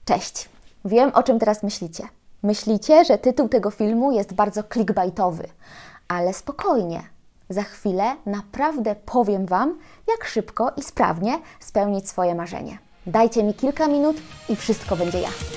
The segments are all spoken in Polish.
Cześć! Wiem, o czym teraz myślicie. Myślicie, że tytuł tego filmu jest bardzo clickbaitowy, ale spokojnie. Za chwilę naprawdę powiem Wam, jak szybko i sprawnie spełnić swoje marzenie. Dajcie mi kilka minut i wszystko będzie jasne.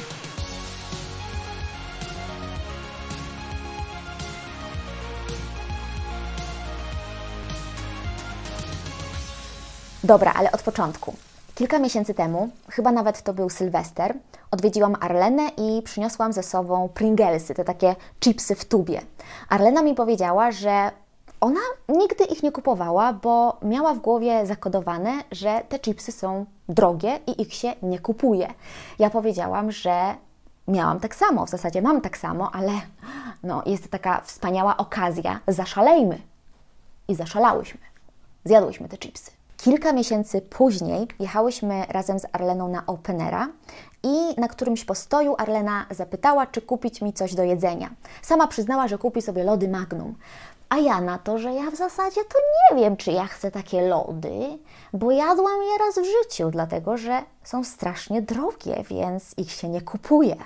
Dobra, ale od początku. Kilka miesięcy temu, chyba nawet to był Sylwester, odwiedziłam Arlenę i przyniosłam ze sobą Pringlesy, te takie chipsy w tubie. Arlena mi powiedziała, że ona nigdy ich nie kupowała, bo miała w głowie zakodowane, że te chipsy są drogie i ich się nie kupuje. Ja powiedziałam, że miałam tak samo, w zasadzie mam tak samo, ale no, jest taka wspaniała okazja, zaszalejmy. I zaszalałyśmy. Zjadłyśmy te chipsy. Kilka miesięcy później jechałyśmy razem z Arleną na Openera i na którymś postoju Arlena zapytała, czy kupić mi coś do jedzenia. Sama przyznała, że kupi sobie lody Magnum. A ja na to, że ja w zasadzie to nie wiem, czy ja chcę takie lody, bo jadłam je raz w życiu, dlatego że są strasznie drogie, więc ich się nie kupuje.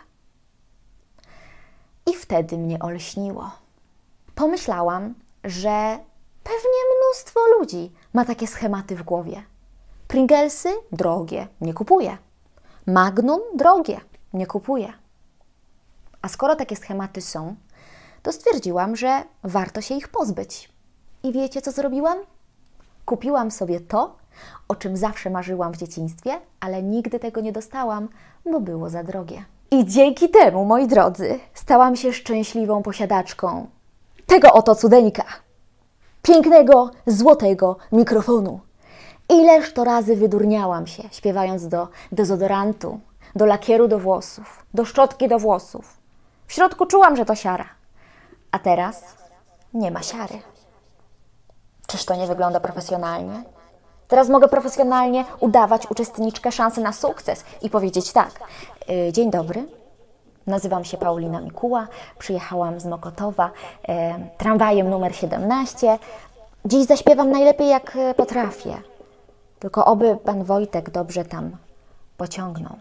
I wtedy mnie olśniło. Pomyślałam, że pewnie mnóstwo ludzi ma takie schematy w głowie. Pringlesy drogie, nie kupuję. Magnum drogie, nie kupuję. A skoro takie schematy są, to stwierdziłam, że warto się ich pozbyć. I wiecie, co zrobiłam? Kupiłam sobie to, o czym zawsze marzyłam w dzieciństwie, ale nigdy tego nie dostałam, bo było za drogie. I dzięki temu, moi drodzy, stałam się szczęśliwą posiadaczką tego oto cudeńka. Pięknego, złotego mikrofonu. Ileż to razy wydurniałam się, śpiewając do dezodorantu, do lakieru do włosów, do szczotki do włosów. W środku czułam, że to siara. A teraz nie ma siary. Czyż to nie wygląda profesjonalnie? Teraz mogę profesjonalnie udawać uczestniczkę Szansy na sukces i powiedzieć tak. Dzień dobry. Nazywam się Paulina Mikuła, przyjechałam z Mokotowa tramwajem numer 17. Dziś zaśpiewam najlepiej jak potrafię, tylko oby pan Wojtek dobrze tam pociągnął.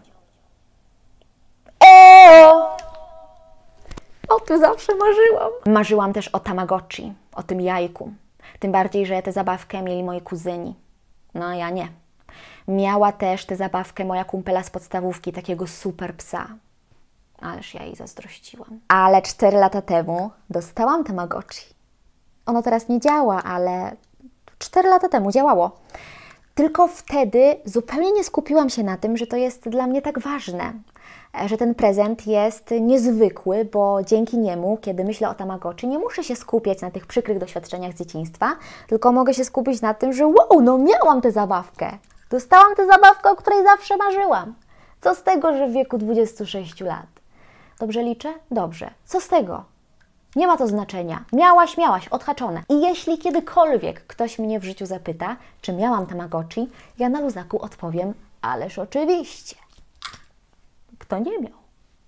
O tym zawsze marzyłam. Marzyłam też o Tamagotchi, o tym jajku. Tym bardziej, że tę zabawkę mieli moi kuzyni. No a ja nie. Miała też tę zabawkę moja kumpela z podstawówki, takiego super psa. Ależ ja jej zazdrościłam. Ale 4 lata temu dostałam Tamagotchi. Ono teraz nie działa, ale 4 lata temu działało. Tylko wtedy zupełnie nie skupiłam się na tym, że to jest dla mnie tak ważne. Że ten prezent jest niezwykły, bo dzięki niemu, kiedy myślę o Tamagotchi, nie muszę się skupiać na tych przykrych doświadczeniach z dzieciństwa, tylko mogę się skupić na tym, że wow, no miałam tę zabawkę. Dostałam tę zabawkę, o której zawsze marzyłam. Co z tego, że w wieku 26 lat? Dobrze liczę? Dobrze. Co z tego? Nie ma to znaczenia. Miałaś, odhaczone. I jeśli kiedykolwiek ktoś mnie w życiu zapyta, czy miałam Tamagotchi, ja na luzaku odpowiem, ależ oczywiście. Kto nie miał?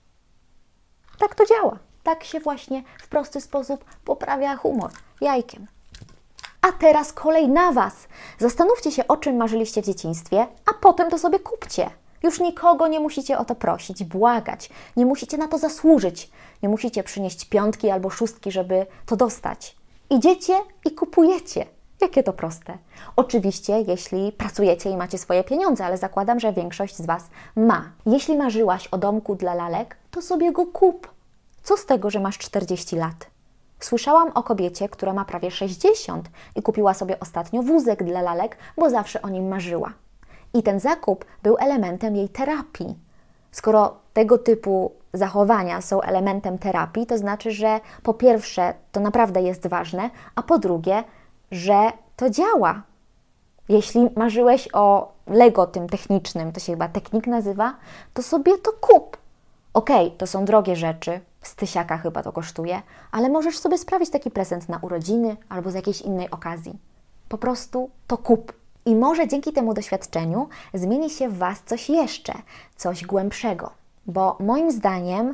Tak to działa. Tak się właśnie w prosty sposób poprawia humor. Jajkiem. A teraz kolej na Was. Zastanówcie się, o czym marzyliście w dzieciństwie, a potem to sobie kupcie. Już nikogo nie musicie o to prosić, błagać. Nie musicie na to zasłużyć. Nie musicie przynieść 5 albo 6, żeby to dostać. Idziecie i kupujecie. Jakie to proste. Oczywiście, jeśli pracujecie i macie swoje pieniądze, ale zakładam, że większość z Was ma. Jeśli marzyłaś o domku dla lalek, to sobie go kup. Co z tego, że masz 40 lat? Słyszałam o kobiecie, która ma prawie 60 i kupiła sobie ostatnio wózek dla lalek, bo zawsze o nim marzyła. I ten zakup był elementem jej terapii. Skoro tego typu zachowania są elementem terapii, to znaczy, że po pierwsze to naprawdę jest ważne, a po drugie, że to działa. Jeśli marzyłeś o Lego tym technicznym, to się chyba Technik nazywa, to sobie to kup. Okej, to są drogie rzeczy, z 1000 chyba to kosztuje, ale możesz sobie sprawić taki prezent na urodziny albo z jakiejś innej okazji. Po prostu to kup. I może dzięki temu doświadczeniu zmieni się w Was coś jeszcze, coś głębszego. Bo moim zdaniem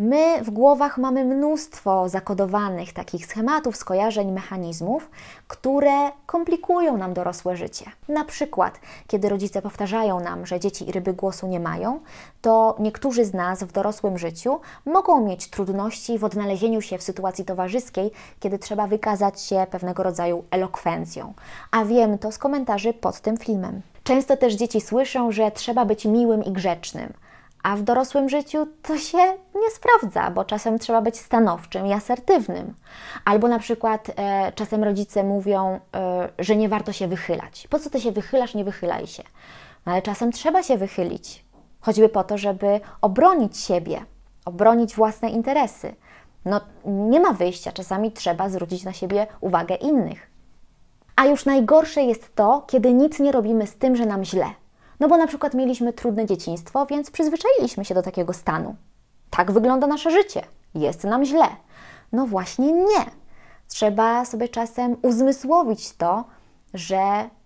My w głowach mamy mnóstwo zakodowanych takich schematów, skojarzeń, mechanizmów, które komplikują nam dorosłe życie. Na przykład, kiedy rodzice powtarzają nam, że dzieci i ryby głosu nie mają, to niektórzy z nas w dorosłym życiu mogą mieć trudności w odnalezieniu się w sytuacji towarzyskiej, kiedy trzeba wykazać się pewnego rodzaju elokwencją. A wiem to z komentarzy pod tym filmem. Często też dzieci słyszą, że trzeba być miłym i grzecznym. A w dorosłym życiu to się nie sprawdza, bo czasem trzeba być stanowczym i asertywnym. Albo na przykład czasem rodzice mówią, że nie warto się wychylać. Po co ty się wychylasz, nie wychylaj się. No, ale czasem trzeba się wychylić, choćby po to, żeby obronić siebie, obronić własne interesy. No nie ma wyjścia, czasami trzeba zwrócić na siebie uwagę innych. A już najgorsze jest to, kiedy nic nie robimy z tym, że nam źle. No bo na przykład mieliśmy trudne dzieciństwo, więc przyzwyczailiśmy się do takiego stanu. Tak wygląda nasze życie. Jest nam źle. No właśnie nie. Trzeba sobie czasem uzmysłowić to, że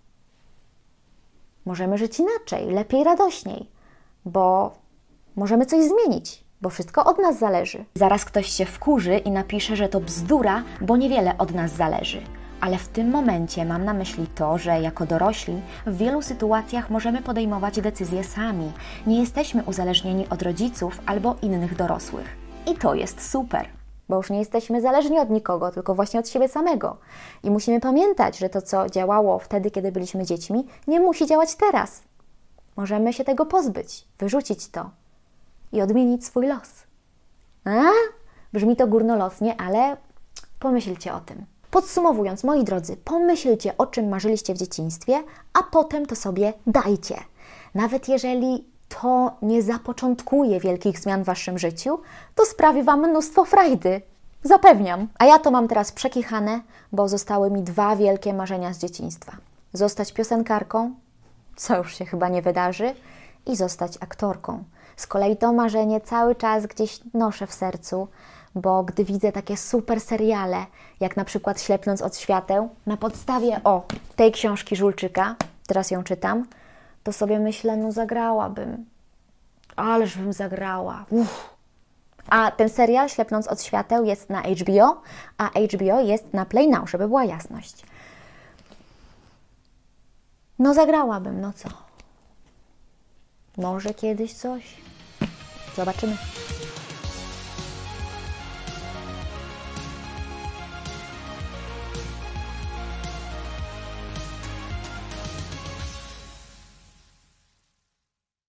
możemy żyć inaczej, lepiej, radośniej, bo możemy coś zmienić, bo wszystko od nas zależy. Zaraz ktoś się wkurzy i napisze, że to bzdura, bo niewiele od nas zależy. Ale w tym momencie mam na myśli to, że jako dorośli w wielu sytuacjach możemy podejmować decyzje sami. Nie jesteśmy uzależnieni od rodziców albo innych dorosłych. I to jest super, bo już nie jesteśmy zależni od nikogo, tylko właśnie od siebie samego. I musimy pamiętać, że to, co działało wtedy, kiedy byliśmy dziećmi, nie musi działać teraz. Możemy się tego pozbyć, wyrzucić to i odmienić swój los. Brzmi to górnolotnie, ale pomyślcie o tym. Podsumowując, moi drodzy, pomyślcie, o czym marzyliście w dzieciństwie, a potem to sobie dajcie. Nawet jeżeli to nie zapoczątkuje wielkich zmian w Waszym życiu, to sprawi Wam mnóstwo frajdy. Zapewniam. A ja to mam teraz przekichane, bo zostały mi 2 wielkie marzenia z dzieciństwa. Zostać piosenkarką, co już się chyba nie wydarzy, i zostać aktorką. Z kolei to marzenie cały czas gdzieś noszę w sercu, bo gdy widzę takie super seriale, jak na przykład Ślepnąc od świateł, na podstawie tej książki Żulczyka, teraz ją czytam, to sobie myślę, no zagrałabym. Ależ bym zagrała. A ten serial Ślepnąc od świateł jest na HBO, a HBO jest na Play Now, żeby była jasność. No zagrałabym, no co? Może kiedyś coś? Zobaczymy.